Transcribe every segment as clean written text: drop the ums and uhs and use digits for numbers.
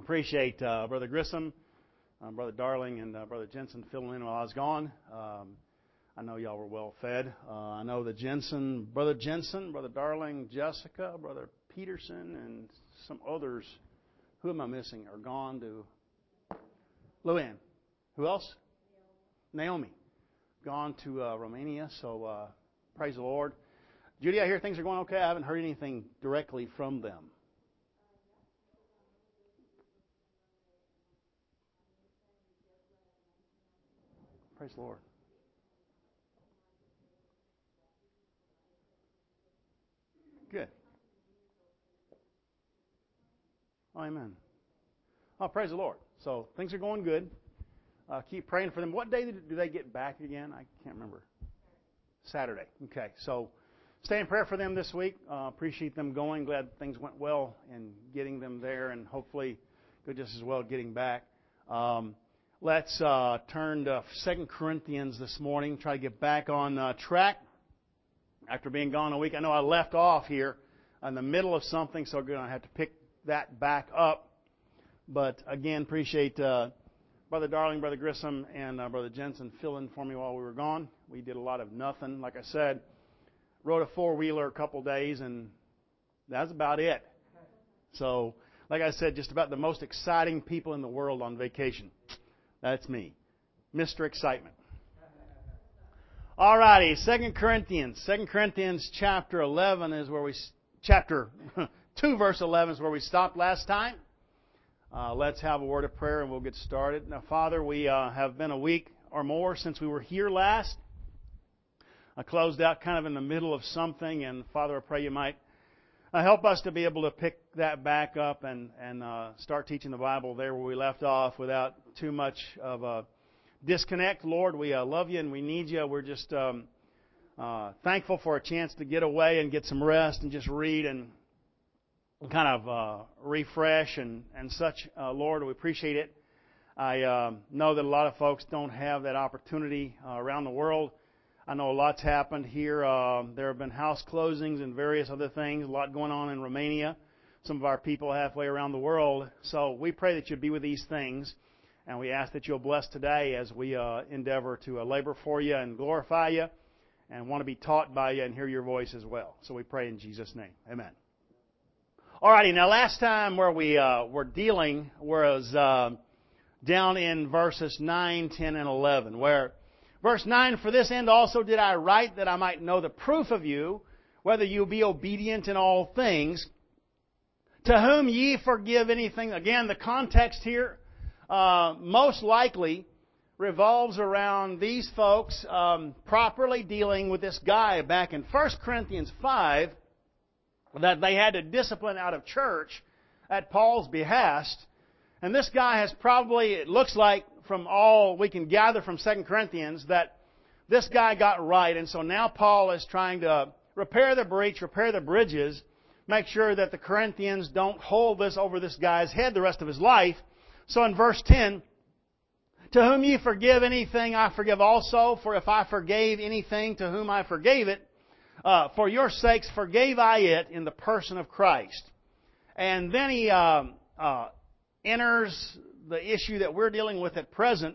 appreciate Brother Grissom, Brother Darling, and Brother Jensen filling in while I was gone. I know y'all were well fed. I know the Brother Jensen, Brother Darling, Jessica, Brother Peterson, and some others. Who am I missing? Are gone to Luann. Who else? Naomi. Gone to Romania. So praise the Lord. Judy, I hear things are going okay. I haven't heard anything directly from them. Praise the Lord. Good. Oh, amen. Oh, praise the Lord. So things are going good. Keep praying for them. What day do they get back again? I can't remember. Saturday. Okay. So stay in prayer for them this week. Appreciate them going. Glad things went well in getting them there, and hopefully go just as well getting back. Let's turn to 2 Corinthians this morning. Try to get back on track after being gone a week. I know I left off here in the middle of something, so I'm going to have to pick that back up. But again, appreciate Brother Darling, Brother Grissom, and Brother Jensen filling for me while we were gone. We did a lot of nothing. Like I said, rode a four-wheeler a couple days, and that's about it. So, like I said, just about the most exciting people in the world on vacation. That's me. Mr. Excitement. All righty, 2 Corinthians. 2 Corinthians chapter 11 is where chapter 2, verse 11 is where we stopped last time. Let's have a word of prayer and we'll get started. Now, Father, we have been a week or more since we were here last. I closed out kind of in the middle of something, and Father, I pray you might help us to be able to pick that back up and start teaching the Bible there where we left off without too much of a disconnect. Lord, we love you and we need you. We're just thankful for a chance to get away and get some rest and just read and kind of refresh and such. Lord, we appreciate it. I know that a lot of folks don't have that opportunity around the world. I know a lot's happened here. There have been house closings and various other things. A lot going on in Romania. Some of our people halfway around the world. So we pray that you'll be with these things. And we ask that you'll bless today as we endeavor to labor for you and glorify you and want to be taught by you and hear your voice as well. So we pray in Jesus' name. Amen. Alrighty, now last time where we were dealing was down in verses 9, 10, and 11, where verse 9, for this end also did I write that I might know the proof of you, whether you be obedient in all things, to whom ye forgive anything. Again, the context here most likely revolves around these folks properly dealing with this guy back in 1 Corinthians 5 that they had to discipline out of church at Paul's behest. And this guy has probably, it looks like from all we can gather from 2 Corinthians, that this guy got right. And so now Paul is trying to repair the breach, repair the bridges, make sure that the Corinthians don't hold this over this guy's head the rest of his life. So in verse 10, to whom ye forgive anything, I forgive also. For if I forgave anything to whom I forgave it, for your sakes forgave I it in the person of Christ. And then he enters the issue that we're dealing with at present,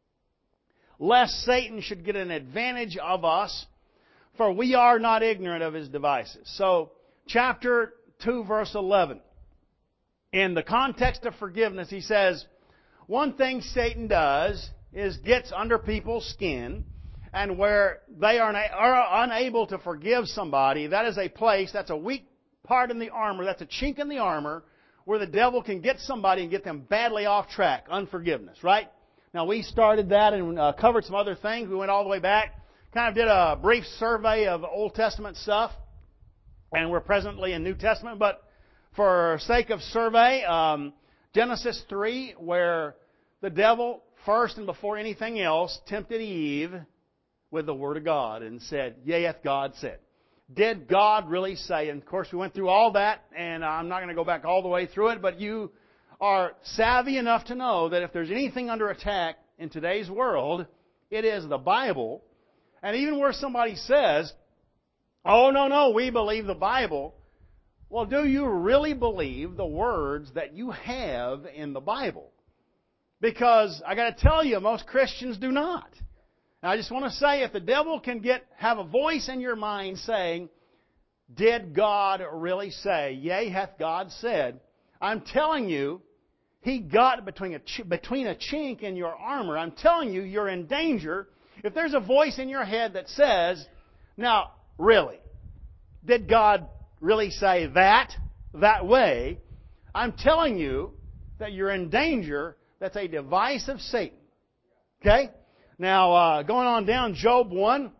lest Satan should get an advantage of us, for we are not ignorant of his devices. So, chapter 2, verse 11. In the context of forgiveness, he says, one thing Satan does is gets under people's skin, and where they are unable to forgive somebody, that is a place, that's a weak part in the armor, that's a chink in the armor, where the devil can get somebody and get them badly off track. Unforgiveness, right? Now, we started that and covered some other things. We went all the way back, kind of did a brief survey of Old Testament stuff, and we're presently in New Testament, but for sake of survey, Genesis 3, where the devil, first and before anything else, tempted Eve with the Word of God and said, yea, hath God said. Did God really say? And of course, we went through all that, and I'm not going to go back all the way through it, but you are savvy enough to know that if there's anything under attack in today's world, it is the Bible. And even where somebody says, oh, no, we believe the Bible, well, do you really believe the words that you have in the Bible? Because I got to tell you, most Christians do not. And I just want to say, if the devil can have a voice in your mind saying, did God really say? Yea, hath God said? I'm telling you, he got between a chink in your armor. I'm telling you, you're in danger. If there's a voice in your head that says, now, really, did God really say that way? I'm telling you that you're in danger. That's a device of Satan. Okay? Now, going on down, Job 1,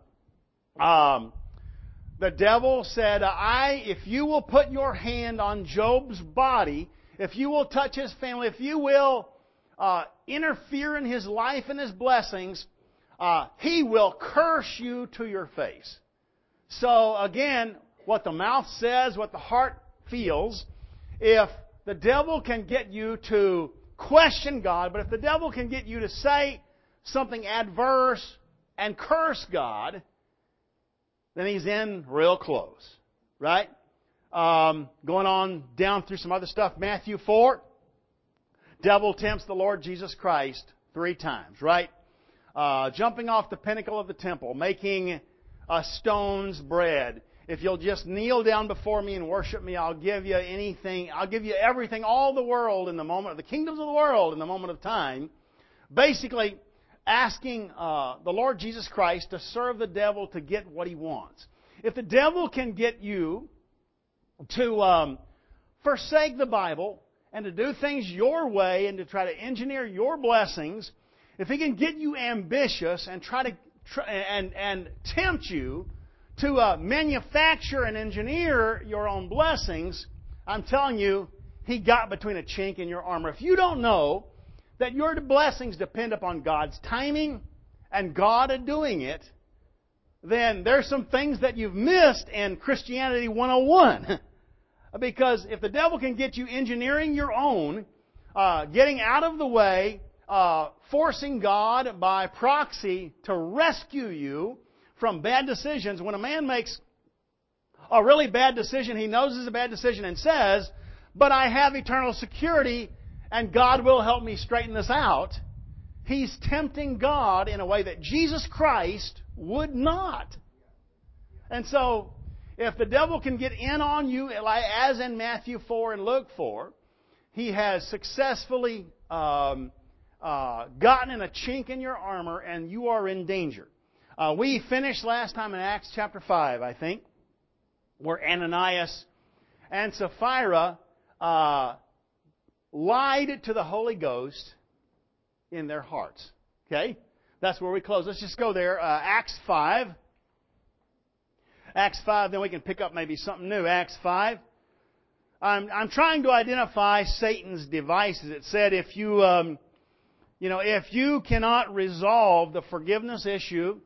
the devil said, if you will put your hand on Job's body, if you will touch his family, if you will interfere in his life and his blessings, he will curse you to your face. So again, what the mouth says, what the heart feels, if the devil can get you to question God, but if the devil can get you to say something adverse and curse God, then he's in real close. Right? Going on down through some other stuff. Matthew 4. Devil tempts the Lord Jesus Christ 3 times. Right? Jumping off the pinnacle of the temple. Making stones bread. If you'll just kneel down before me and worship me, I'll give you anything. I'll give you everything, all the world in the moment, the kingdoms of the world in the moment of time. Basically, asking the Lord Jesus Christ to serve the devil to get what he wants. If the devil can get you to forsake the Bible and to do things your way and to try to engineer your blessings, if he can get you ambitious and try to and tempt you to manufacture and engineer your own blessings, I'm telling you, he got between a chink in your armor. If you don't know that your blessings depend upon God's timing and God doing it, then there's some things that you've missed in Christianity 101. Because if the devil can get you engineering your own, getting out of the way, forcing God by proxy to rescue you from bad decisions, when a man makes a really bad decision, he knows it's a bad decision and says, but I have eternal security and God will help me straighten this out, he's tempting God in a way that Jesus Christ would not. And so, if the devil can get in on you, as in Matthew 4 and Luke 4, he has successfully gotten in a chink in your armor and you are in danger. We finished last time in Acts chapter 5, I think, where Ananias and Sapphira lied to the Holy Ghost in their hearts. Okay? That's where we close. Let's just go there. Acts 5. Acts 5, then we can pick up maybe something new. Acts 5. I'm trying to identify Satan's devices. It said if you cannot resolve the forgiveness issue,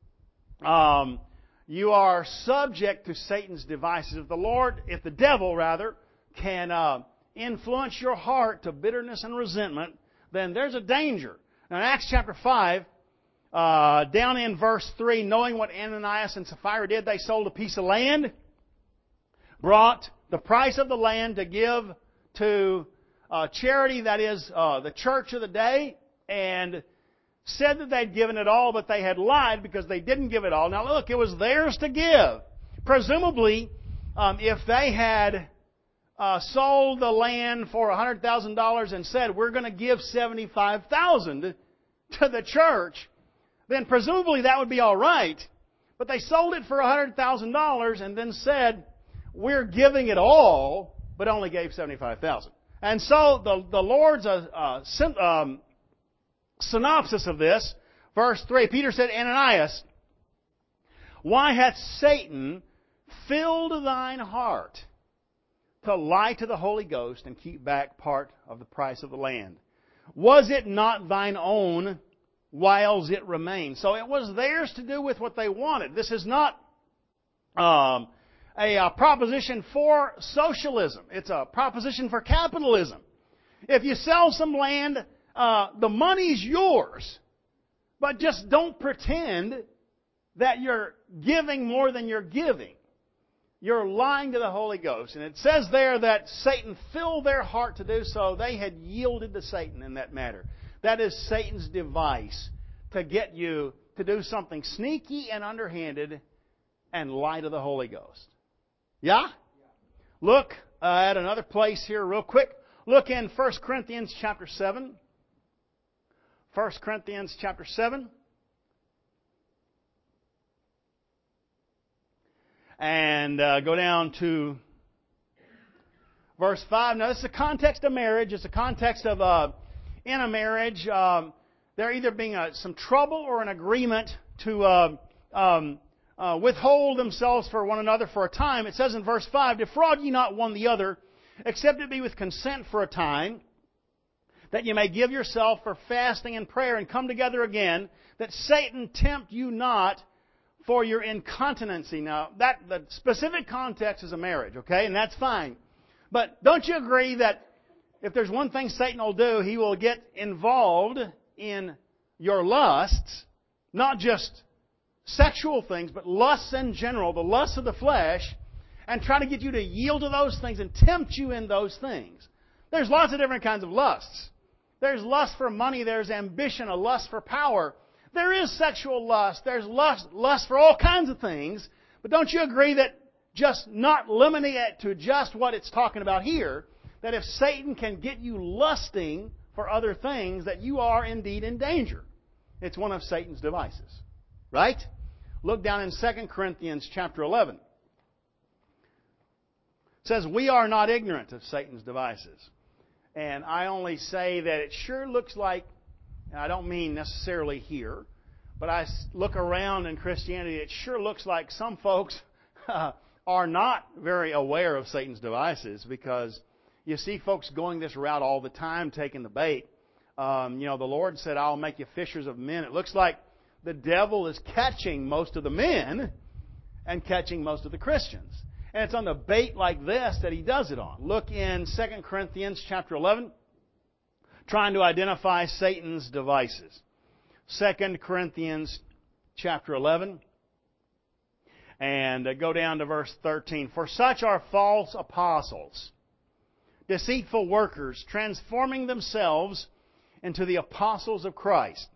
you are subject to Satan's devices. If the devil can influence your heart to bitterness and resentment, then there's a danger. Now in Acts chapter 5, down in verse 3, knowing what Ananias and Sapphira did, they sold a piece of land, brought the price of the land to give to charity, that is, the church of the day, and said that they'd given it all, but they had lied because they didn't give it all. Now look, it was theirs to give. Presumably, if they had sold the land for $100,000 and said, we're going to give $75,000 to the church, then presumably that would be all right. But they sold it for $100,000 and then said, we're giving it all, but only gave $75,000. And so the Lord's synopsis of this, verse 3, Peter said, Ananias, why hath Satan filled thine heart to lie to the Holy Ghost and keep back part of the price of the land? Was it not thine own whiles it remained? So it was theirs to do with what they wanted. This is not a proposition for socialism. It's a proposition for capitalism. If you sell some land, the money's yours. But just don't pretend that you're giving more than you're giving. you're lying to the Holy Ghost. And it says there that Satan filled their heart to do so. They had yielded to Satan in that matter. That is Satan's device to get you to do something sneaky and underhanded and lie to the Holy Ghost. Yeah? Look at another place here real quick. Look in 1 Corinthians chapter 7. 1 Corinthians chapter 7. And go down to verse 5. Now, this is the context of marriage. It's a context of, in a marriage, there either being some trouble or an agreement to withhold themselves for one another for a time. It says in verse 5, defraud ye not one the other, except it be with consent for a time, that you may give yourself for fasting and prayer and come together again, that Satan tempt you not for your incontinency. Now, the specific context is a marriage, okay? And that's fine. But don't you agree that if there's one thing Satan will do, he will get involved in your lusts, not just sexual things, but lusts in general, the lusts of the flesh, and try to get you to yield to those things and tempt you in those things. There's lots of different kinds of lusts. There's lust for money, there's ambition, a lust for power. There is sexual lust. There's lust for all kinds of things. But don't you agree that just not limiting it to just what it's talking about here, that if Satan can get you lusting for other things, that you are indeed in danger. It's one of Satan's devices. Right? Look down in 2 Corinthians chapter 11. It says, we are not ignorant of Satan's devices. And I only say that it sure looks like, and I don't mean necessarily here, but I look around in Christianity, it sure looks like some folks are not very aware of Satan's devices, because you see folks going this route all the time, taking the bait. The Lord said, I'll make you fishers of men. It looks like the devil is catching most of the men and catching most of the Christians. And it's on the bait like this that he does it on. Look in 2 Corinthians chapter 11. Trying to identify Satan's devices. 2 Corinthians chapter 11. And go down to verse 13. For such are false apostles, deceitful workers, transforming themselves into the apostles of Christ.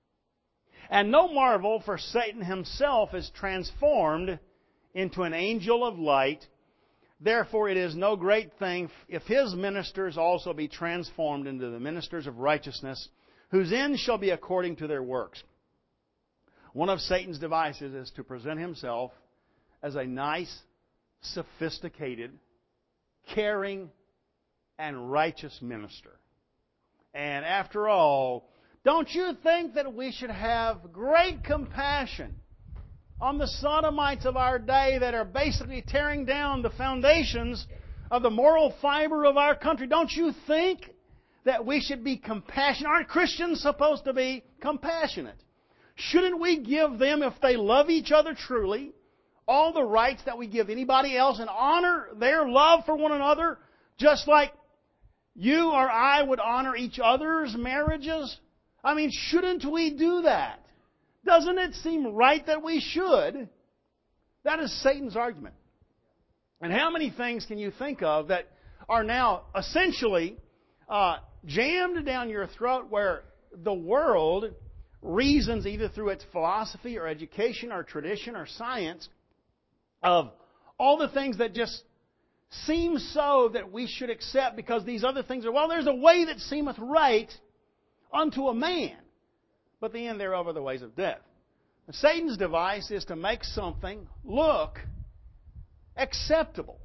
And no marvel, for Satan himself is transformed into an angel of light. Therefore it is no great thing if his ministers also be transformed into the ministers of righteousness, whose end shall be according to their works. One of Satan's devices is to present himself as a nice, sophisticated, caring, and righteous minister. And after all, don't you think that we should have great compassion on the sodomites of our day that are basically tearing down the foundations of the moral fiber of our country? Don't you think that we should be compassionate? Aren't Christians supposed to be compassionate? Shouldn't we give them, if they love each other truly, all the rights that we give anybody else and honor their love for one another, just like you or I would honor each other's marriages? I mean, shouldn't we do that? Doesn't it seem right that we should? That is Satan's argument. And how many things can you think of that are now essentially jammed down your throat, where the world reasons either through its philosophy or education or tradition or science of all the things that just seem so that we should accept because these other things are, well, there's a way that seemeth right unto a man, but the end thereof are the ways of death. And Satan's device is to make something look acceptable,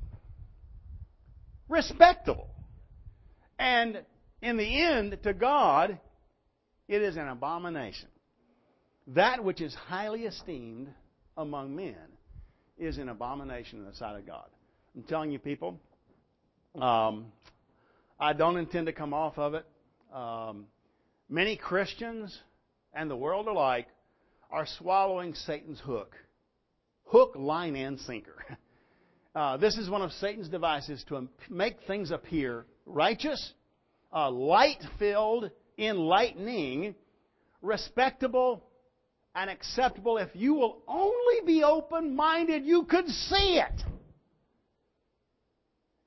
respectable. And in the end, to God, it is an abomination. That which is highly esteemed among men is an abomination in the sight of God. I'm telling you, people, I don't intend to come off of it. Many Christians and the world alike are swallowing Satan's hook. Hook, line, and sinker. This is one of Satan's devices to make things appear righteous, light-filled, enlightening, respectable, and acceptable. If you will only be open-minded, you could see it.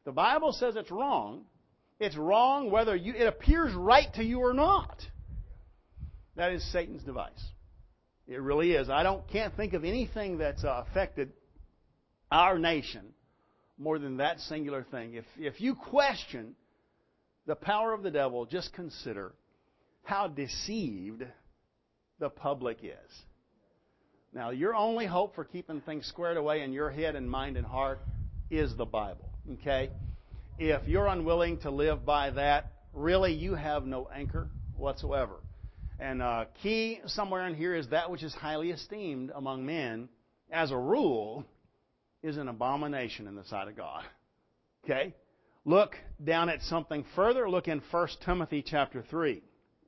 The Bible says it's wrong. It's wrong whether it appears right to you or not. That is Satan's device. It really is. Can't think of anything that's affected our nation more than that singular thing. If you question the power of the devil, just consider how deceived the public is. Now, your only hope for keeping things squared away in your head and mind and heart is the Bible. Okay? If you're unwilling to live by that, really you have no anchor whatsoever. And key somewhere in here is that which is highly esteemed among men, as a rule, is an abomination in the sight of God. Okay? Look down at something further. Look in 1 Timothy chapter 3.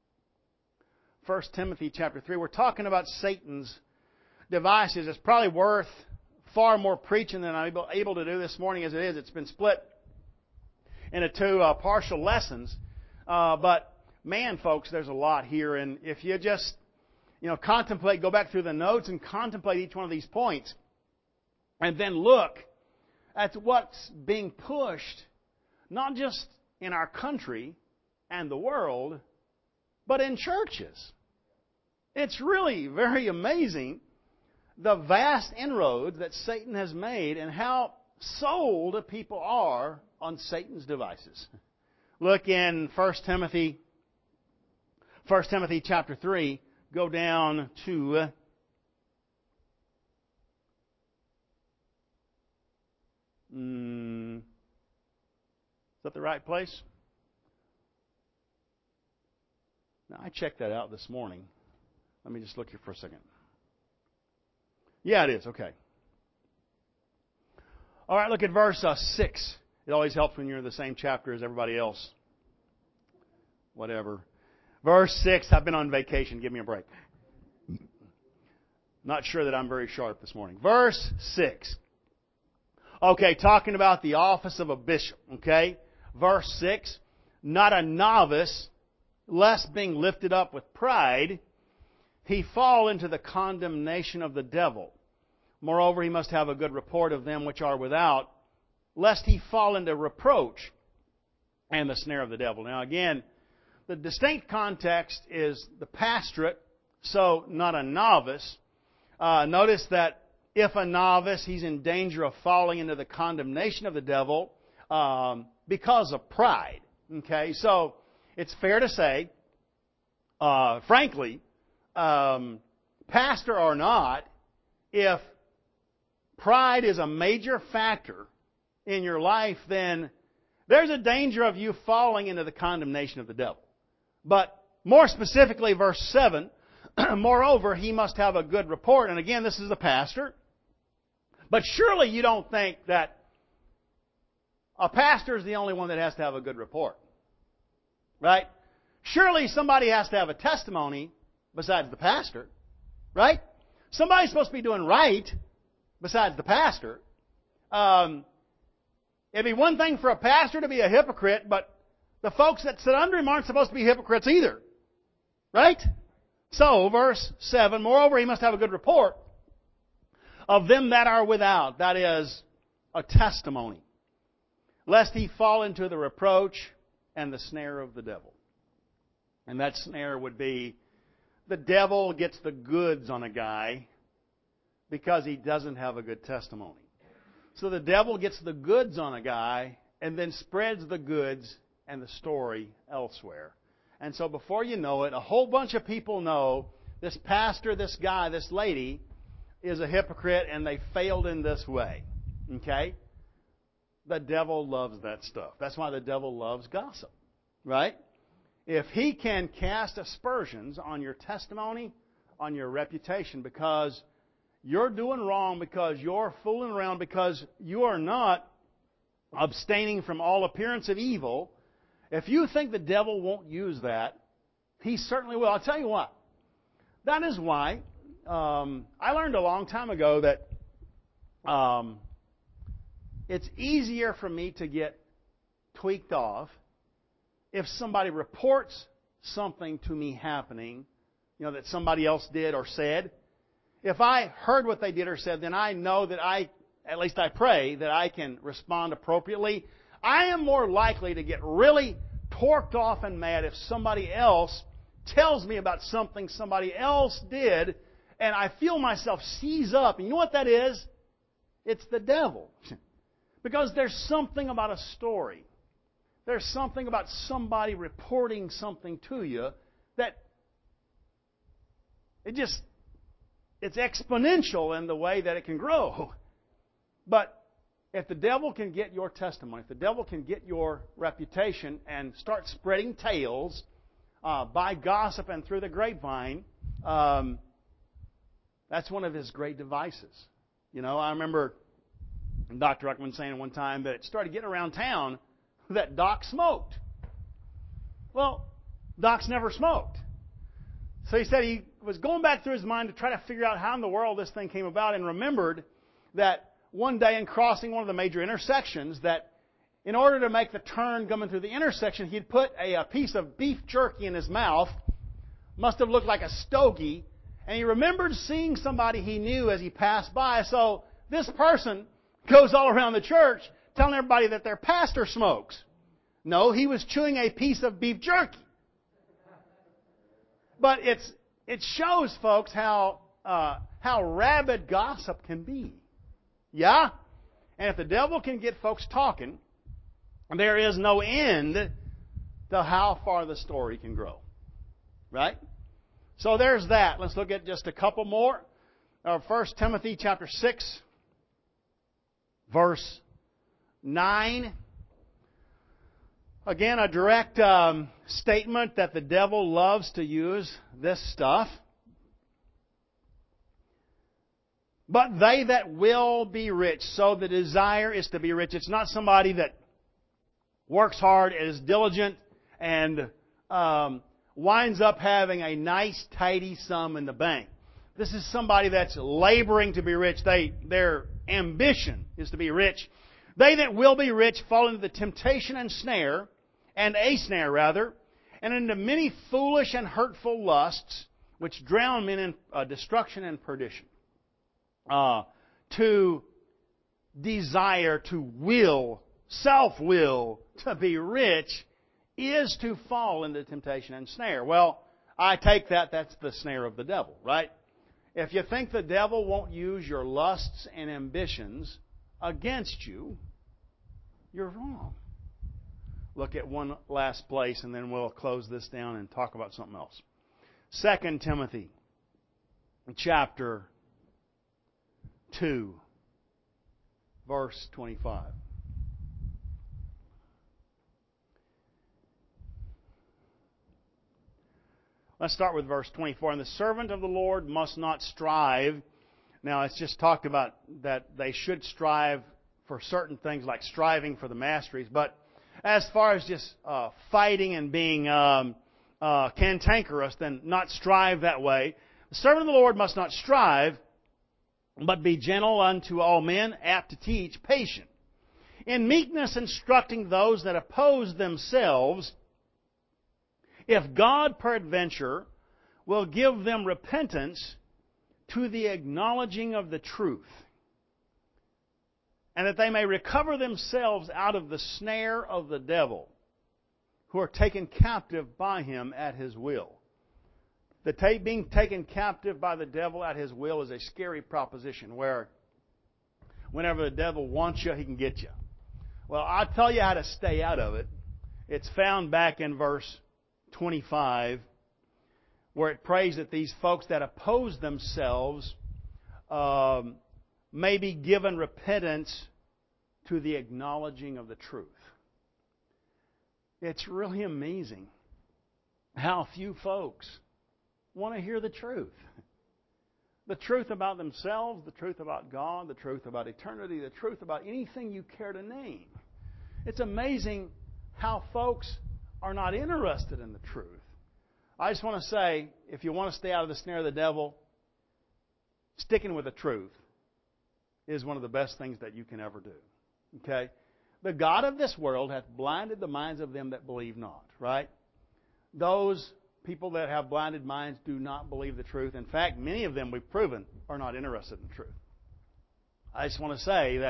1 Timothy chapter 3. We're talking about Satan's devices. It's probably worth far more preaching than I'm able to do this morning as it is. It's been split into two partial lessons. But man, folks, there's a lot here. And if you just, contemplate, go back through the notes and contemplate each one of these points, and then look at what's being pushed, not just in our country and the world, but in churches. It's really very amazing the vast inroads that Satan has made and how sold people are on Satan's devices. Look in 1 Timothy chapter 3. Go down to is that the right place? Now, I checked that out this morning. Let me just look here for a second. Yeah, it is. Okay. All right, look at verse 6. It always helps when you're in the same chapter as everybody else. Whatever. Verse 6. I've been on vacation. Give me a break. Not sure that I'm very sharp this morning. Verse 6. Okay, talking about the office of a bishop. Okay. Verse 6. Not a novice, lest being lifted up with pride, he fall into the condemnation of the devil. Moreover, he must have a good report of them which are without, lest he fall into reproach and the snare of the devil. Now again, the distinct context is the pastorate, so not a novice. Notice that if a novice, he's in danger of falling into the condemnation of the devil because of pride. Okay, so it's fair to say, frankly, pastor or not, if pride is a major factor in your life, then there's a danger of you falling into the condemnation of the devil. But more specifically, verse 7, moreover, he must have a good report. And again, this is the pastor. But surely you don't think that a pastor is the only one that has to have a good report. Right? Surely somebody has to have a testimony besides the pastor. Right? Somebody's supposed to be doing right besides the pastor. It'd be one thing for a pastor to be a hypocrite, but the folks that sit under him aren't supposed to be hypocrites either. Right? So, verse 7, moreover, he must have a good report of them that are without. That is, a testimony. Lest he fall into the reproach and the snare of the devil. And that snare would be, the devil gets the goods on a guy because he doesn't have a good testimony. So the devil gets the goods on a guy and then spreads the goods and the story elsewhere. And so before you know it, a whole bunch of people know this pastor, this guy, this lady is a hypocrite and they failed in this way. Okay? The devil loves that stuff. That's why the devil loves gossip. Right? If he can cast aspersions on your testimony, on your reputation, because you're doing wrong, because you're fooling around, because you are not abstaining from all appearance of evil, if you think the devil won't use that, he certainly will. I'll tell you what. That is why I learned a long time ago that it's easier for me to get tweaked off if somebody reports something to me happening, that somebody else did or said. If I heard what they did or said, then I know that at least I pray, that I can respond appropriately. I am more likely to get really torqued off and mad if somebody else tells me about something somebody else did, and I feel myself seize up. And you know what that is? It's the devil. Because there's something about a story. There's something about somebody reporting something to you that it's exponential in the way that it can grow. But if the devil can get your testimony, if the devil can get your reputation and start spreading tales by gossip and through the grapevine, that's one of his great devices. You know, I remember Dr. Ruckman saying one time that it started getting around town that Doc smoked. Well, Doc's never smoked. So he said he was going back through his mind to try to figure out how in the world this thing came about, and remembered that one day in crossing one of the major intersections, that in order to make the turn coming through the intersection, he'd put a piece of beef jerky in his mouth. Must have looked like a stogie. And he remembered seeing somebody he knew as he passed by. So this person goes all around the church telling everybody that their pastor smokes. No, he was chewing a piece of beef jerky. But it shows, folks, how rabid gossip can be. Yeah? And if the devil can get folks talking, there is no end to how far the story can grow. Right? So there's that. Let's look at just a couple more. 1 Timothy chapter 6, verse 9. Again, a direct statement that the devil loves to use this stuff. But they that will be rich. So the desire is to be rich. It's not somebody that works hard, is diligent, and winds up having a nice, tidy sum in the bank. This is somebody that's laboring to be rich. Their ambition is to be rich. They that will be rich fall into the temptation and a snare, and into many foolish and hurtful lusts, which drown men in destruction and perdition. To desire, to will, self-will, to be rich is to fall into temptation and snare. Well, I take that's the snare of the devil, right? If you think the devil won't use your lusts and ambitions against you, you're wrong. Look at one last place, and then we'll close this down and talk about something else. 2 Timothy chapter 2, verse 25. Let's start with verse 24. And the servant of the Lord must not strive. Now, it's just talked about that they should strive for certain things, like striving for the masteries. But as far as just fighting and being cantankerous, then not strive that way. The servant of the Lord must not strive, but be gentle unto all men, apt to teach, patient, in meekness instructing those that oppose themselves, if God peradventure will give them repentance to the acknowledging of the truth, and that they may recover themselves out of the snare of the devil, who are taken captive by him at his will. Being taken captive by the devil at his will is a scary proposition, where whenever the devil wants you, he can get you. Well, I'll tell you how to stay out of it. It's found back in verse 25, where it prays that these folks that oppose themselves may be given repentance to the acknowledging of the truth. It's really amazing how few folks want to hear the truth. The truth about themselves, the truth about God, the truth about eternity, the truth about anything you care to name. It's amazing how folks are not interested in the truth. I just want to say, if you want to stay out of the snare of the devil, sticking with the truth is one of the best things that you can ever do. Okay? The God of this world hath blinded the minds of them that believe not. Right? Those people that have blinded minds do not believe the truth. In fact, many of them, we've proven, are not interested in the truth. I just want to say that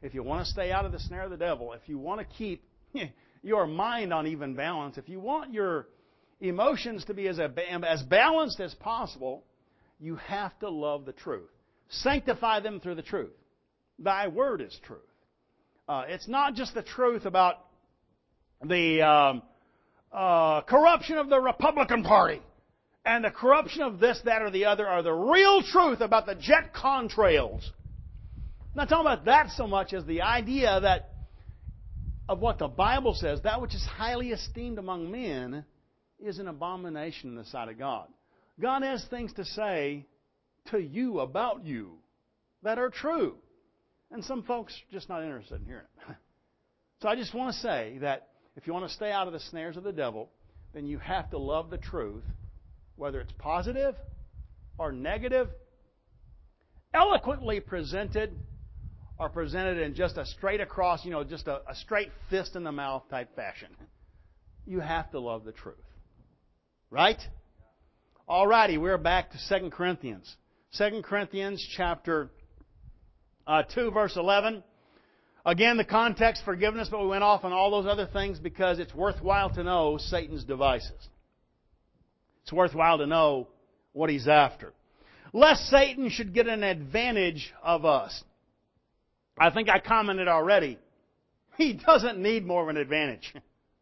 if you want to stay out of the snare of the devil, if you want to keep your mind on even balance, if you want your emotions to be as balanced as possible, you have to love the truth. Sanctify them through the truth. Thy word is truth. It's not just the truth about the corruption of the Republican Party and the corruption of this, that, or the other, or the real truth about the jet contrails. I'm not talking about that so much as the idea that of what the Bible says, that which is highly esteemed among men is an abomination in the sight of God. God has things to say to you about you that are true. And some folks are just not interested in hearing it. So I just want to say that if you want to stay out of the snares of the devil, then you have to love the truth, whether it's positive or negative, eloquently presented or presented in just a straight across, just a straight fist in the mouth type fashion. You have to love the truth. Right? Alrighty, we're back to 2 Corinthians. 2 Corinthians chapter 2, verse 11. Again, the context, forgiveness, but we went off on all those other things because it's worthwhile to know Satan's devices. It's worthwhile to know what he's after. Lest Satan should get an advantage of us. I think I commented already. He doesn't need more of an advantage.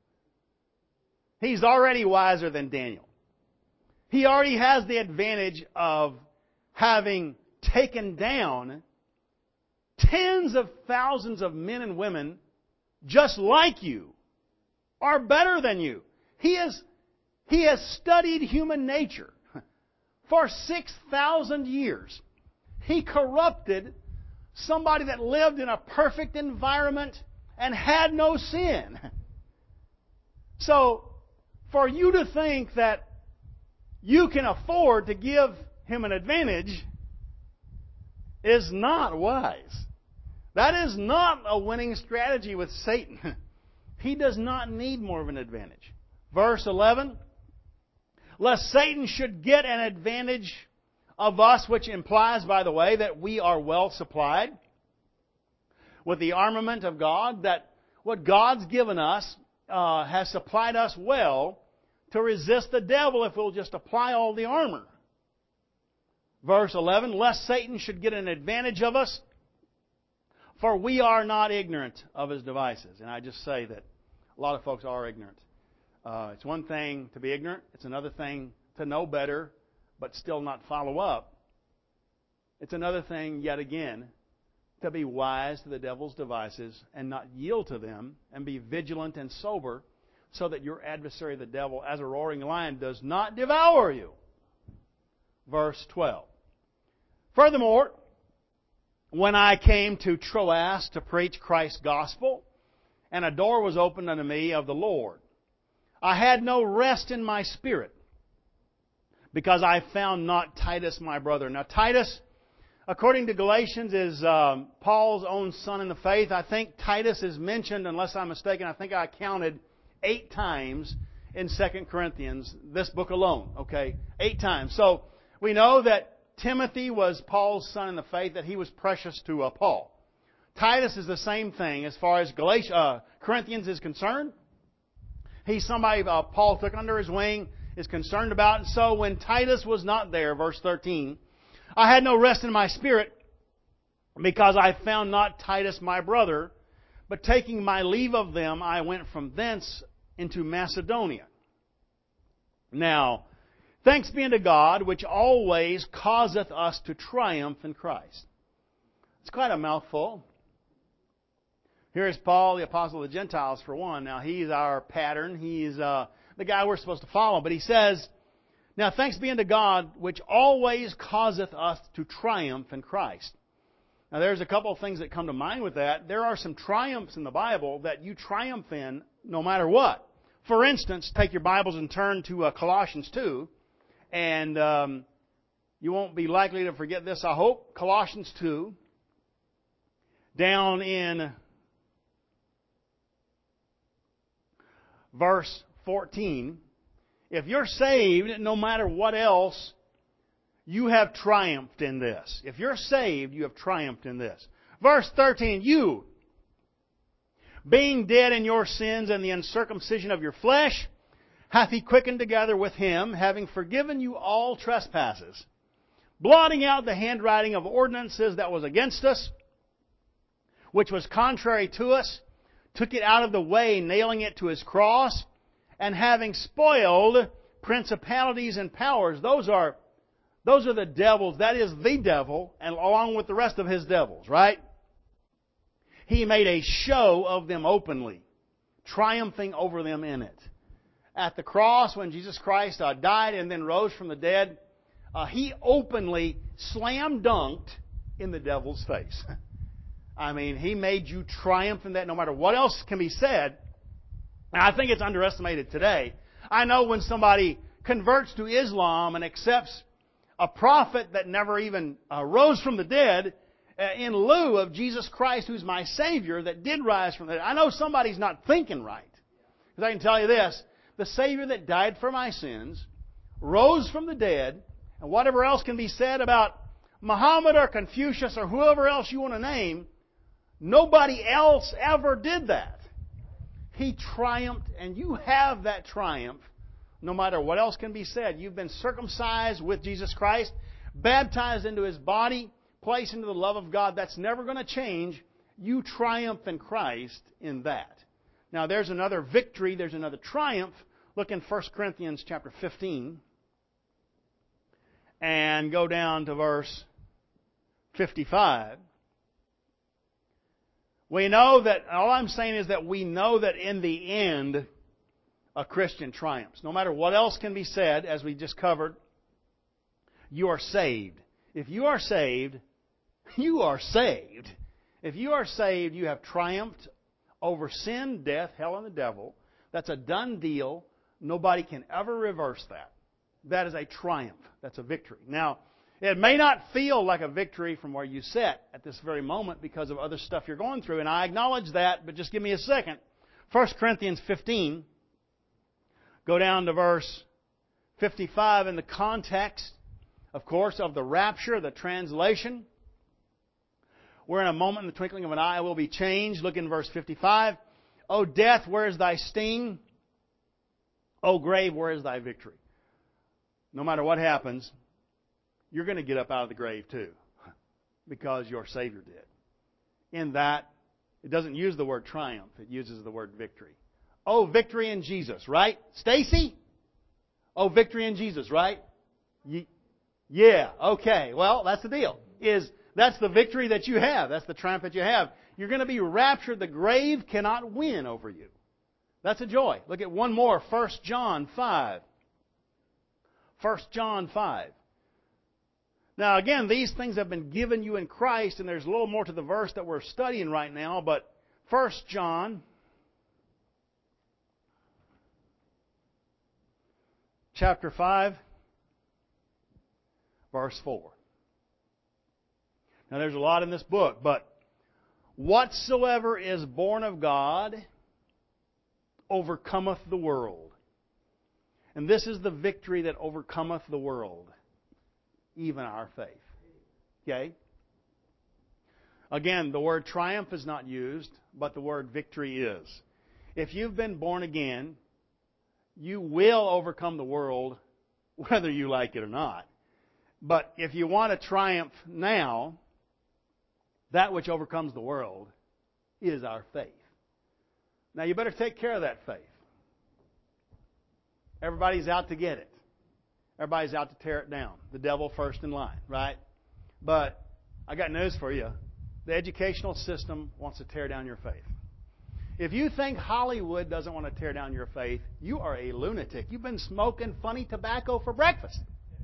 He's already wiser than Daniel. He already has the advantage of having taken down tens of thousands of men and women just like you, are better than you. He has studied human nature for 6,000 years. He corrupted somebody that lived in a perfect environment and had no sin. So, for you to think that you can afford to give him an advantage is not wise. That is not a winning strategy with Satan. He does not need more of an advantage. Verse 11, lest Satan should get an advantage of us, which implies, by the way, that we are well supplied with the armament of God, that what God's given us has supplied us well to resist the devil if we'll just apply all the armor. Verse 11, lest Satan should get an advantage of us, for we are not ignorant of his devices. And I just say that a lot of folks are ignorant. It's one thing to be ignorant. It's another thing to know better, but still not follow up. It's another thing, yet again, to be wise to the devil's devices and not yield to them and be vigilant and sober so that your adversary, the devil, as a roaring lion, does not devour you. Verse 12. Furthermore, when I came to Troas to preach Christ's gospel, and a door was opened unto me of the Lord, I had no rest in my spirit, because I found not Titus my brother. Now Titus, according to Galatians, is Paul's own son in the faith. I think Titus is mentioned, unless I'm mistaken, I think I counted 8 times in 2 Corinthians, this book alone. Okay, 8 times. So we know that Timothy was Paul's son in the faith, that he was precious to Paul. Titus is the same thing as far as Corinthians is concerned. He's somebody Paul took under his wing, is concerned about. And so when Titus was not there, verse 13, I had no rest in my spirit, because I found not Titus my brother, but taking my leave of them, I went from thence into Macedonia. Now, thanks be unto God, which always causeth us to triumph in Christ. It's quite a mouthful. Here's Paul, the apostle of the Gentiles, for one. Now, he's our pattern. He's the guy we're supposed to follow. But he says, now thanks be unto God, which always causeth us to triumph in Christ. Now, there's a couple of things that come to mind with that. There are some triumphs in the Bible that you triumph in no matter what. For instance, take your Bibles and turn to Colossians 2. And you won't be likely to forget this, I hope. Colossians 2, down in verse 14. If you're saved, no matter what else, you have triumphed in this. If you're saved, you have triumphed in this. Verse 13, you, being dead in your sins and the uncircumcision of your flesh, hath He quickened together with Him, having forgiven you all trespasses, blotting out the handwriting of ordinances that was against us, which was contrary to us, took it out of the way, nailing it to His cross, and having spoiled principalities and powers. Those are the devils. That is the devil, and along with the rest of his devils, right? He made a show of them openly, triumphing over them in it. At the cross, when Jesus Christ died and then rose from the dead, He openly slam dunked in the devil's face. I mean, He made you triumph in that no matter what else can be said. And I think it's underestimated today. I know when somebody converts to Islam and accepts a prophet that never even rose from the dead in lieu of Jesus Christ, who's my Savior, that did rise from the dead. I know somebody's not thinking right. Because I can tell you this, the Savior that died for my sins, rose from the dead, and whatever else can be said about Muhammad or Confucius or whoever else you want to name, nobody else ever did that. He triumphed, and you have that triumph no matter what else can be said. You've been circumcised with Jesus Christ, baptized into His body, placed into the love of God. That's never going to change. You triumph in Christ in that. Now there's another victory, there's another triumph. Look in 1 Corinthians chapter 15 and go down to verse 55. We know that, all I'm saying is that we know that in the end, a Christian triumphs. No matter what else can be said, as we just covered, you are saved. If you are saved, you are saved. If you are saved, you have triumphed over sin, death, hell, and the devil. That's a done deal. Nobody can ever reverse that. That is a triumph. That's a victory. Now, it may not feel like a victory from where you sit at this very moment because of other stuff you're going through, and I acknowledge that, but just give me a second. 1 Corinthians 15, go down to verse 55 in the context, of course, of the rapture, the translation. Where in a moment, in the twinkling of an eye, will be changed. Look in verse 55. O death, where is thy sting? O grave, where is thy victory? No matter what happens, you're going to get up out of the grave too, because your Savior did. In that, it doesn't use the word triumph, it uses the word victory. Oh, victory in Jesus, right? Stacy? Oh, victory in Jesus, right? Yeah, okay. Well, that's the deal. That's the victory that you have. That's the triumph that you have. You're going to be raptured. The grave cannot win over you. That's a joy. Look at one more. 1 John 5. 1 John 5. Now, again, these things have been given you in Christ, and there's a little more to the verse that we're studying right now, but 1 John chapter 5, verse 4. Now, there's a lot in this book, but whatsoever is born of God overcometh the world. And this is the victory that overcometh the world, even our faith. Okay? Again, the word triumph is not used, but the word victory is. If you've been born again, you will overcome the world, whether you like it or not. But if you want to triumph now, that which overcomes the world is our faith. Now you better take care of that faith. Everybody's out to get it. Everybody's out to tear it down. The devil first in line, right? But I got news for you. The educational system wants to tear down your faith. If you think Hollywood doesn't want to tear down your faith, you are a lunatic. You've been smoking funny tobacco for breakfast.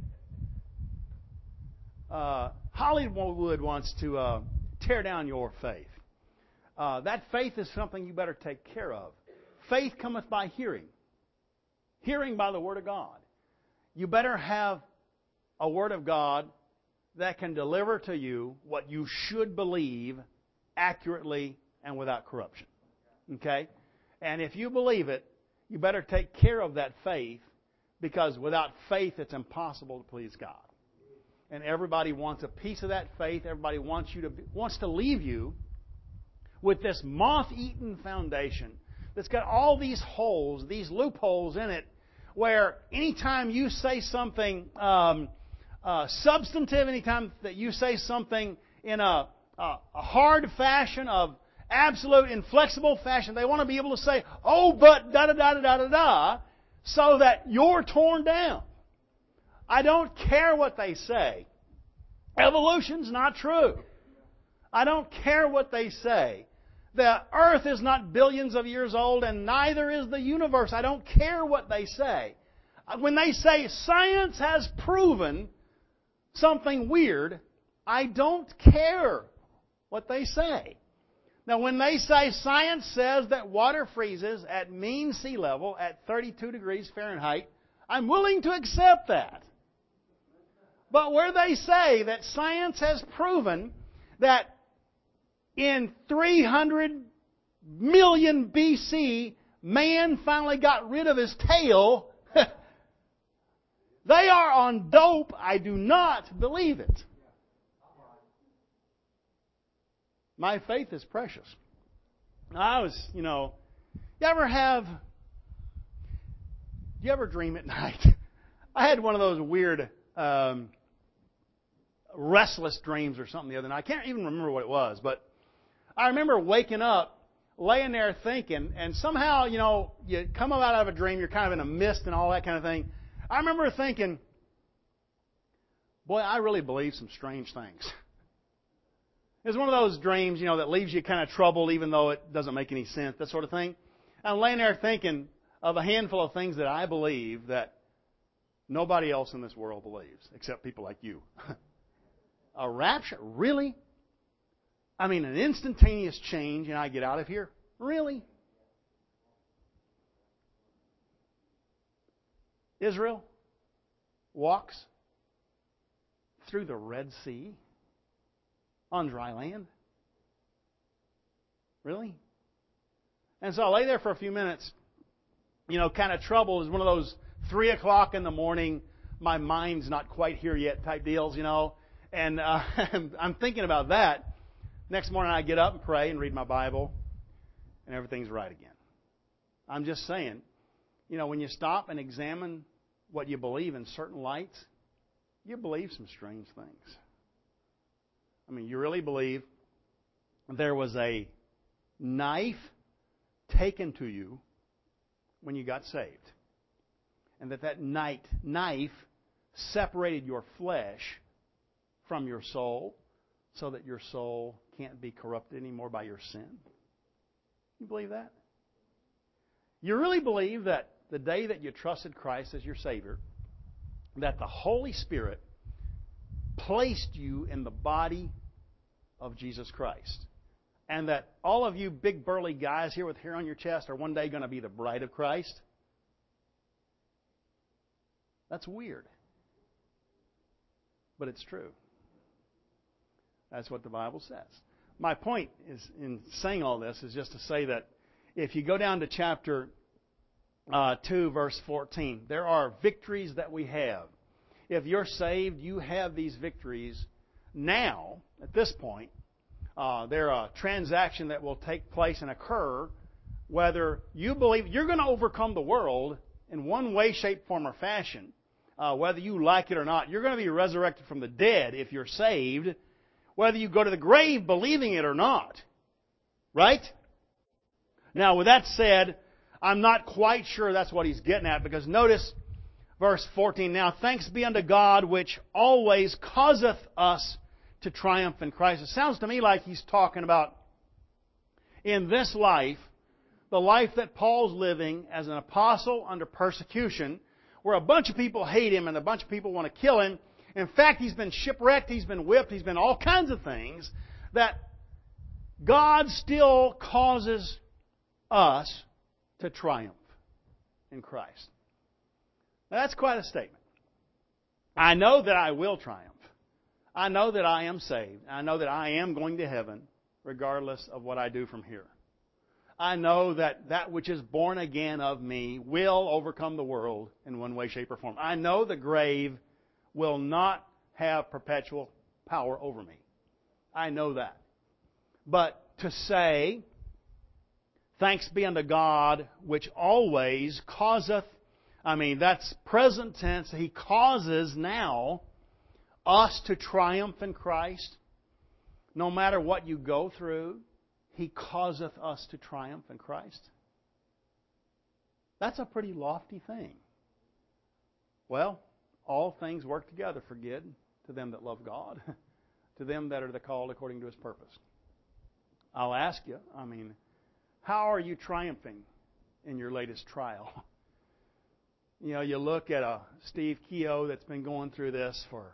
Hollywood wants to tear down your faith. That faith is something you better take care of. Faith cometh by hearing. Hearing by the Word of God. You better have a Word of God that can deliver to you what you should believe accurately and without corruption. Okay? And if you believe it, you better take care of that faith, because without faith it's impossible to please God. And everybody wants a piece of that faith. Everybody wants to leave you with this moth-eaten foundation that's got all these holes, these loopholes in it, where anytime you say something substantive, anytime that you say something in a hard fashion, of absolute inflexible fashion, they want to be able to say, oh, but da-da-da-da-da-da-da, so that you're torn down. I don't care what they say. Evolution's not true. I don't care what they say. The earth is not billions of years old, and neither is the universe. I don't care what they say. When they say science has proven something weird, I don't care what they say. Now, when they say science says that water freezes at mean sea level at 32 degrees Fahrenheit, I'm willing to accept that. But where they say that science has proven that in 300 million BC, man finally got rid of his tail, they are on dope. I do not believe it. My faith is precious. Do you ever dream at night? I had one of those weird, restless dreams or something the other night. I can't even remember what it was, but I remember waking up, laying there thinking, and somehow, you come out of a dream, you're kind of in a mist and all that kind of thing. I remember thinking, boy, I really believe some strange things. It was one of those dreams, that leaves you kind of troubled even though it doesn't make any sense, that sort of thing. I'm laying there thinking of a handful of things that I believe that nobody else in this world believes, except people like you. A rapture? Really? I mean, an instantaneous change and I get out of here? Really? Israel walks through the Red Sea on dry land? Really? And so I lay there for a few minutes, kind of troubled. It was one of those 3 o'clock in the morning, my mind's not quite here yet type deals, And I'm thinking about that. Next morning I get up and pray and read my Bible, and everything's right again. I'm just saying, when you stop and examine what you believe in certain lights, you believe some strange things. I mean, you really believe there was a knife taken to you when you got saved, and that knife separated your flesh from your soul so that your soul can't be corrupted anymore by your sin. You believe that? You really believe that the day that you trusted Christ as your Savior, that the Holy Spirit placed you in the body of Jesus Christ, and that all of you big burly guys here with hair on your chest are one day going to be the bride of Christ? That's weird. But it's true. That's what the Bible says. My point is in saying all this is just to say that if you go down to chapter 2, verse 14, there are victories that we have. If you're saved, you have these victories now, at this point. They're a transaction that will take place and occur whether you believe you're going to overcome the world in one way, shape, form, or fashion. Whether you like it or not, you're going to be resurrected from the dead if you're saved, whether you go to the grave believing it or not. Right? Now, with that said, I'm not quite sure that's what he's getting at, because notice verse 14. Now, thanks be unto God, which always causeth us to triumph in Christ. It sounds to me like he's talking about in this life, the life that Paul's living as an apostle under persecution, where a bunch of people hate him and a bunch of people want to kill him. In fact, he's been shipwrecked, he's been whipped, he's been all kinds of things, that God still causes us to triumph in Christ. Now, that's quite a statement. I know that I will triumph. I know that I am saved. I know that I am going to heaven regardless of what I do from here. I know that that which is born again of me will overcome the world in one way, shape, or form. I know the grave will not have perpetual power over me. I know that. But to say, thanks be unto God, which always causeth, that's present tense. He causes now us to triumph in Christ. No matter what you go through, He causeth us to triumph in Christ. That's a pretty lofty thing. Well, all things work together for good to them that love God, to them that are the called according to His purpose. I'll ask you, how are you triumphing in your latest trial? You look at a Steve Keogh that's been going through this for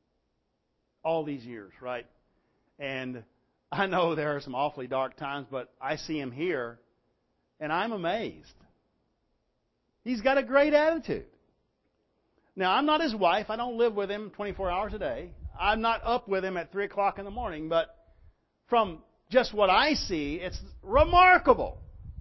all these years, right? And I know there are some awfully dark times, but I see him here, and I'm amazed. He's got a great attitude. Now, I'm not his wife. I don't live with him 24 hours a day. I'm not up with him at 3 o'clock in the morning. But from just what I see, it's remarkable.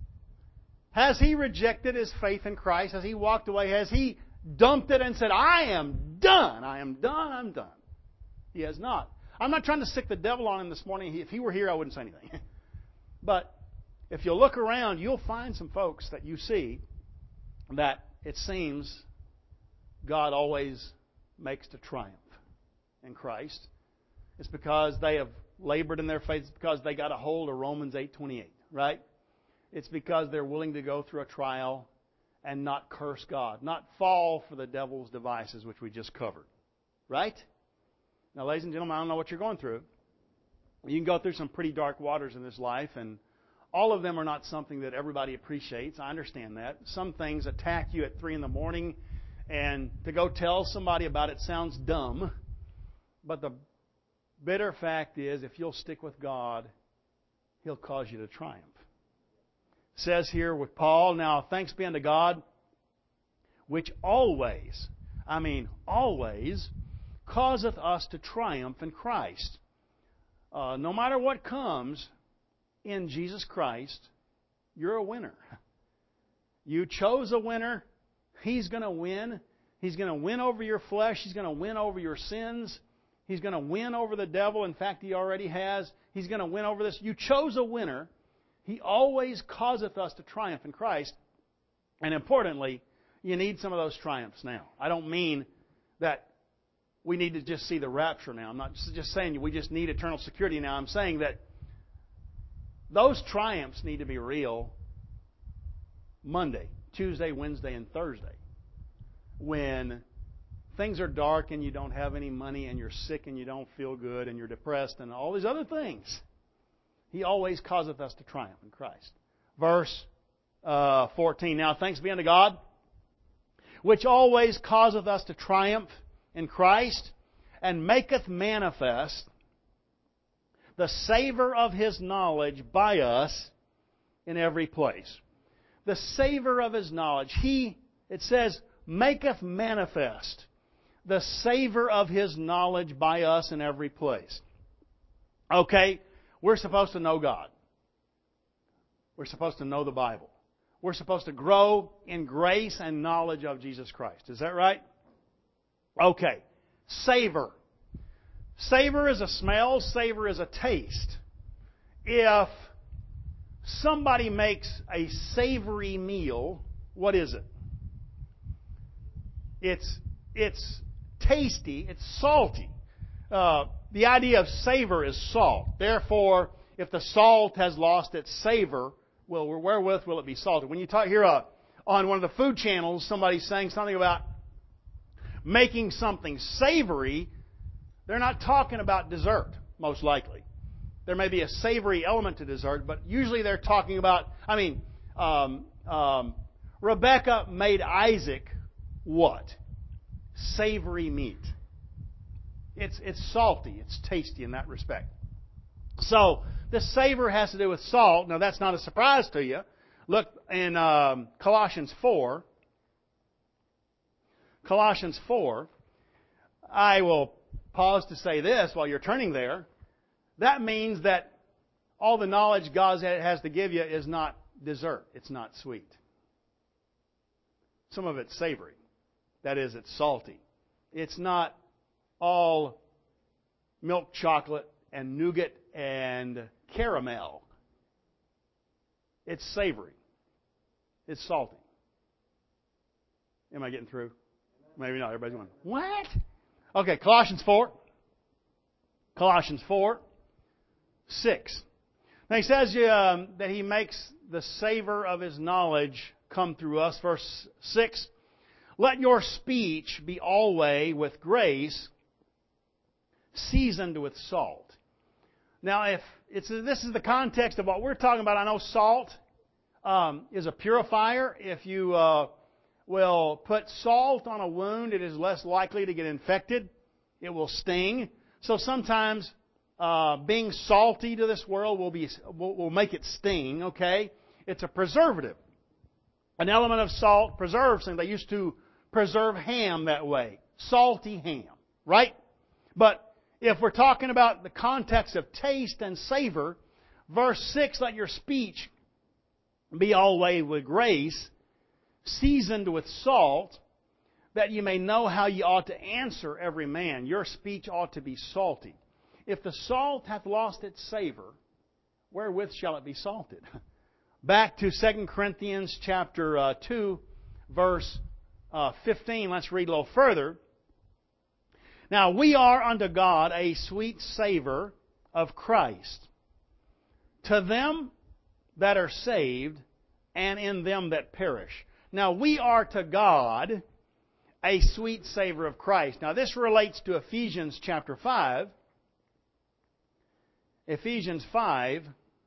Has he rejected his faith in Christ? Has he walked away? Has he dumped it and said, I am done. I am done. I'm done. He has not. I'm not trying to sick the devil on him this morning. If he were here, I wouldn't say anything. But if you look around, you'll find some folks that you see that it seems God always makes to triumph in Christ. It's because they have labored in their faith. It's because they got a hold of Romans 8:28, right? It's because they're willing to go through a trial and not curse God, not fall for the devil's devices, which we just covered, right? Now, ladies and gentlemen, I don't know what you're going through. You can go through some pretty dark waters in this life, and all of them are not something that everybody appreciates. I understand that. Some things attack you at 3 in the morning, and to go tell somebody about it sounds dumb. But the bitter fact is, if you'll stick with God, He'll cause you to triumph. It says here with Paul, now thanks be unto God, which always causeth us to triumph in Christ. No matter what comes in Jesus Christ, you're a winner. You chose a winner. He's going to win. He's going to win over your flesh. He's going to win over your sins. He's going to win over the devil. In fact, He already has. He's going to win over this. You chose a winner. He always causeth us to triumph in Christ. And importantly, you need some of those triumphs now. I don't mean that we need to just see the rapture now. I'm not just saying we just need eternal security now. I'm saying that those triumphs need to be real Monday, Tuesday, Wednesday, and Thursday. When things are dark and you don't have any money and you're sick and you don't feel good and you're depressed and all these other things. He always causeth us to triumph in Christ. Verse 14. Now thanks be unto God, which always causeth us to triumph in Christ, and maketh manifest the savor of His knowledge by us in every place. The savor of His knowledge. It says, maketh manifest the savor of His knowledge by us in every place. Okay, we're supposed to know God. We're supposed to know the Bible. We're supposed to grow in grace and knowledge of Jesus Christ. Is that right? Okay. Savor. Savor is a smell. Savor is a taste. If somebody makes a savory meal, what is it? It's tasty. It's salty. The idea of savor is salt. Therefore, if the salt has lost its savor, well, wherewith will it be salted? When you hear on one of the food channels, somebody saying something about making something savory, they're not talking about dessert, most likely. There may be a savory element to dessert, but usually they're talking about, Rebecca made Isaac what? Savory meat. It's salty. It's tasty in that respect. So, this savor has to do with salt. Now, that's not a surprise to you. Look in Colossians 4. Colossians 4. I will pause to say this while you're turning there. That means that all the knowledge God has to give you is not dessert. It's not sweet. Some of it's savory. That is, it's salty. It's not all milk chocolate and nougat and caramel. It's savory. It's salty. Am I getting through? Maybe not. Everybody's going, what? Okay, Colossians 4. Colossians 4, 6. Now he says that He makes the savor of His knowledge come through us. Verse 6. Let your speech be always with grace, seasoned with salt. Now, if this is the context of what we're talking about, I know salt is a purifier. If you will put salt on a wound, it is less likely to get infected. It will sting. So sometimes being salty to this world will make it sting. Okay, it's a preservative. An element of salt preserves things. They used to preserve ham that way, salty ham, right? But if we're talking about the context of taste and savor, verse 6, let your speech be always with grace, seasoned with salt, that you may know how ye ought to answer every man. Your speech ought to be salty. If the salt hath lost its savor, wherewith shall it be salted? Back to 2 Corinthians chapter 2, verse 15. Let's read a little further. Now, we are unto God a sweet savor of Christ to them that are saved and in them that perish. Now, we are to God a sweet savor of Christ. Now, this relates to Ephesians chapter 5. Ephesians 5.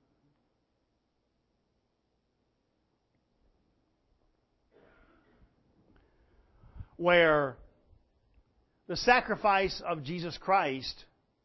Where the sacrifice of Jesus Christ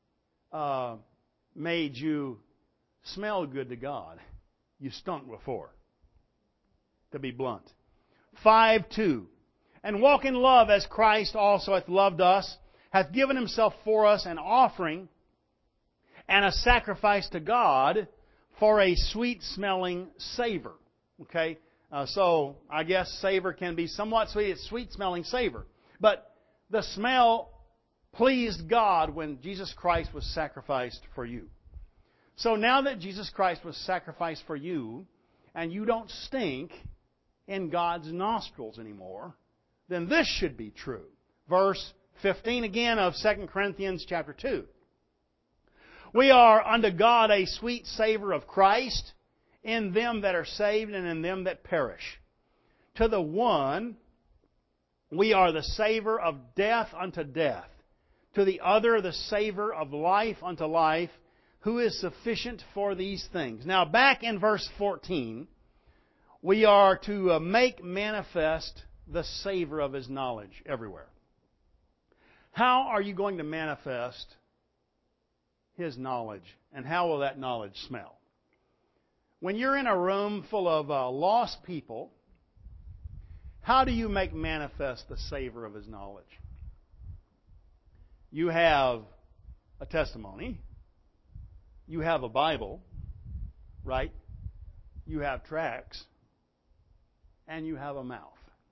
made you smell good to God. You stunk before, to be blunt. 5:2. And walk in love as Christ also hath loved us, hath given Himself for us an offering and a sacrifice to God for a sweet-smelling savor. Okay? So, I guess savor can be somewhat sweet. It's sweet-smelling savor. But the smell pleased God when Jesus Christ was sacrificed for you. So now that Jesus Christ was sacrificed for you, and you don't stink in God's nostrils anymore, then this should be true. Verse 15 again of 2 Corinthians chapter 2. We are unto God a sweet savor of Christ in them that are saved and in them that perish. To the one, we are the savor of death unto death. To the other, the savor of life unto life, who is sufficient for these things. Now, back in verse 14, we are to make manifest the savor of His knowledge everywhere. How are you going to manifest His knowledge? And how will that knowledge smell? When you're in a room full of lost people, how do you make manifest the savor of His knowledge? You have a testimony. You have a Bible, right? You have tracts. And you have a mouth.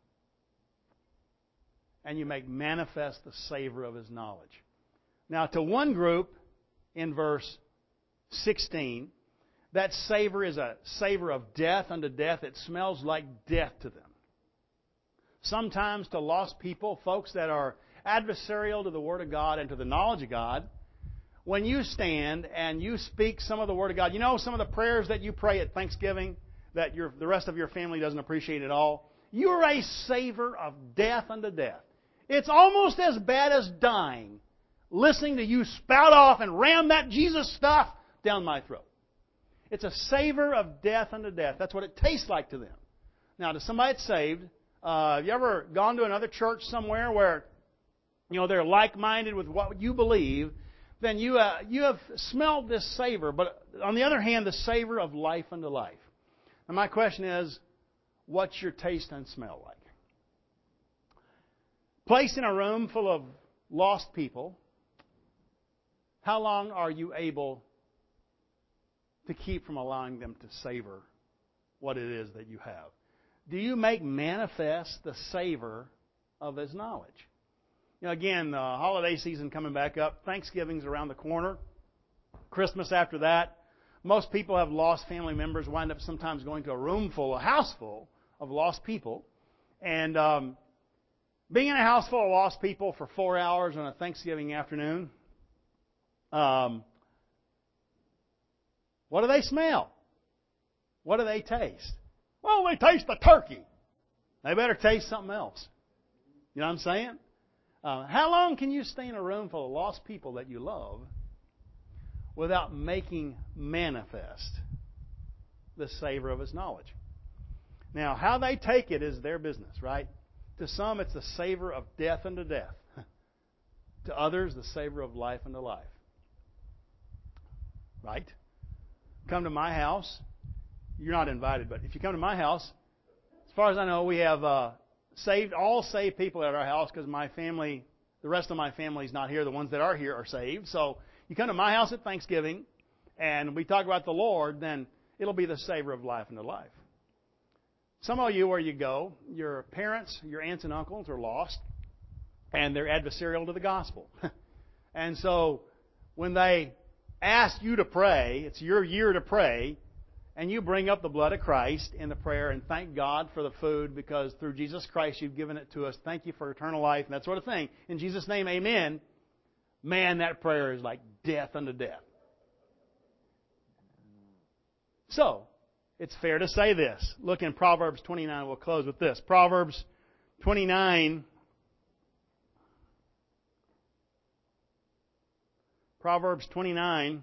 And you make manifest the savor of His knowledge. Now, to one group, in verse 16, that savor is a savor of death unto death. It smells like death to them. Sometimes to lost people, folks that are adversarial to the Word of God and to the knowledge of God, when you stand and you speak some of the Word of God, you know some of the prayers that you pray at Thanksgiving that the rest of your family doesn't appreciate at all? You're a savor of death unto death. It's almost as bad as dying, listening to you spout off and ram that Jesus stuff down my throat. It's a savor of death unto death. That's what it tastes like to them. Now, to somebody that's saved, have you ever gone to another church somewhere where they're like-minded with what you believe? Then you have smelled this savor. But on the other hand, the savor of life unto life. And my question is, what's your taste and smell like? Placed in a room full of lost people, how long are you able to keep from allowing them to savor what it is that you have? Do you make manifest the savor of His knowledge? Again, the holiday season coming back up. Thanksgiving's around the corner. Christmas after that. Most people have lost family members, wind up sometimes going to a house full of lost people. And being in a house full of lost people for 4 hours on a Thanksgiving afternoon, what do they smell? What do they taste? Well, they taste the turkey. They better taste something else. You know what I'm saying? How long can you stay in a room full of lost people that you love without making manifest the savor of His knowledge? Now, how they take it is their business, right? To some, it's the savor of death unto death. To others, the savor of life unto life. Right? Come to my house. You're not invited, but if you come to my house, as far as I know, we have all saved people at our house because the rest of my family is not here. The ones that are here are saved. So you come to my house at Thanksgiving, and we talk about the Lord, then it'll be the savor of life unto life. Some of you, where you go, your parents, your aunts and uncles are lost, and they're adversarial to the gospel. And so when they ask you to pray, it's your year to pray, and you bring up the blood of Christ in the prayer and thank God for the food because through Jesus Christ you've given it to us. Thank you for eternal life and that sort of thing. In Jesus' name, amen. Man, that prayer is like death unto death. So, it's fair to say this. Look in Proverbs 29. We'll close with this. Proverbs 29. Proverbs 29.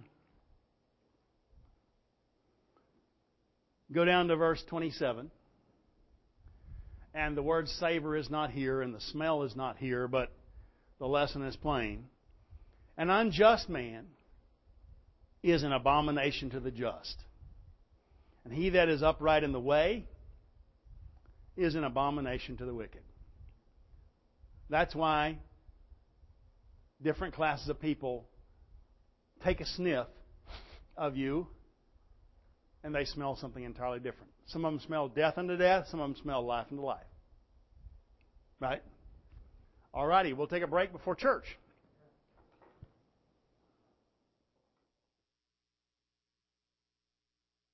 Go down to verse 27. And the word savor is not here, and the smell is not here, but the lesson is plain. An unjust man is an abomination to the just. And he that is upright in the way is an abomination to the wicked. That's why different classes of people take a sniff of you and they smell something entirely different. Some of them smell death unto death. Some of them smell life unto life. Right? All righty, we'll take a break before church.